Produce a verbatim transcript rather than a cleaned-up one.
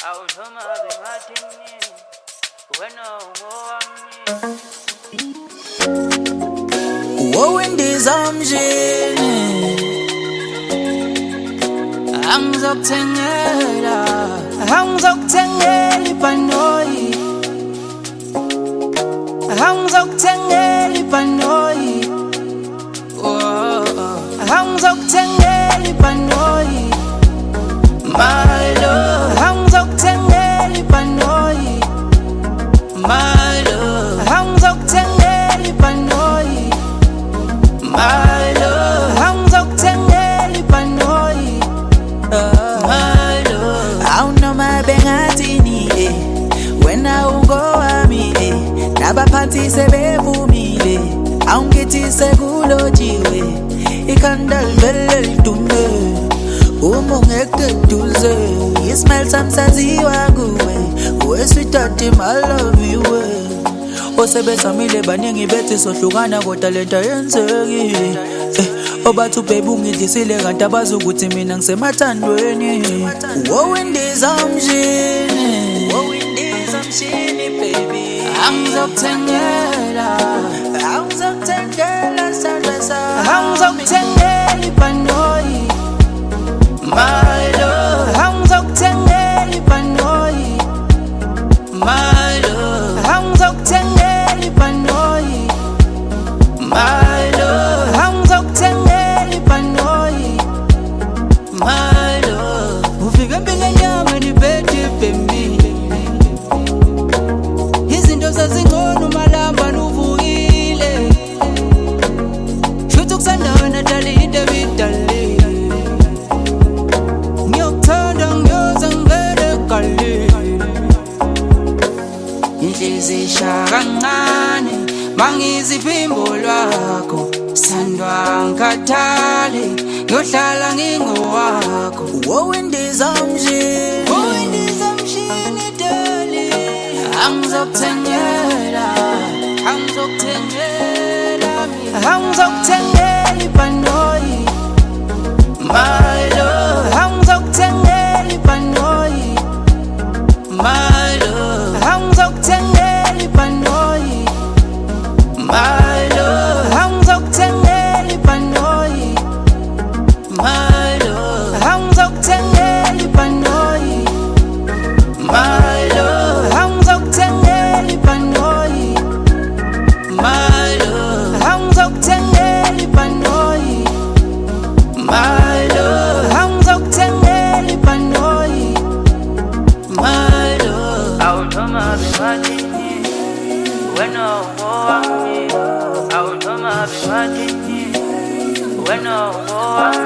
awuthoma bengathini wena ungowami wowendizamshini angizokuthengela angizokuthengela ibhanoyi angizokuthengela ibhanoyi angizokuthengela ibhanoyi my love angizokuthengela ibhanoyi my love angizokuthengela ibhanoyi my love angizokuthengela ibhanoyi my love awunoma bengathini eh wena ungowami eh nabaphansi sebevumile awungithi sekulotshiwe ikhanda livele lidume uma ungeke duze ismail samsaziwa kuwe wesithathe my love you osebesamile baningi bethi sohlukana kodwa lento yenzekile obathu baby ungidlisile kanti abazi ukuthi mina ngisemathandweni wowendizamshini wowendizamshini baby angizokuthengela angizokuthengela sandla sami angizokuthengela ibhanoyi my love angizokuthengela ibhanoyi my love angizokuthengela ibhanoyi my love angizokuthengela ibhanoyi my love ufike empilweni yami nibethe bembi izinto zazingcono malamba nuvukile futhi kusandana dali into ebidali ngiyokuthanda ngiyoza ngivele kali inhliziyo ishaya kancane mangiziphimbo lwakho sandwa ngikhathale ngiyohlala ngingowakho wowendizamshini wowendizamshini dali angizokuthengela angizokuthengela angizokuthengela ibhanoyi my love angizokuthengela ibhanoyi my love angizokuthengela ibhanoyi my love angizokuthengela ibhanoyi my love angizokuthengela ibhanoyi my love angizokuthengela ibhanoyi my love angizokuthengela ibhanoyi my love angizokuthengela ibhanoyi my love awuthoma bengathini wena ungowami awuthoma bengathini wena ungowami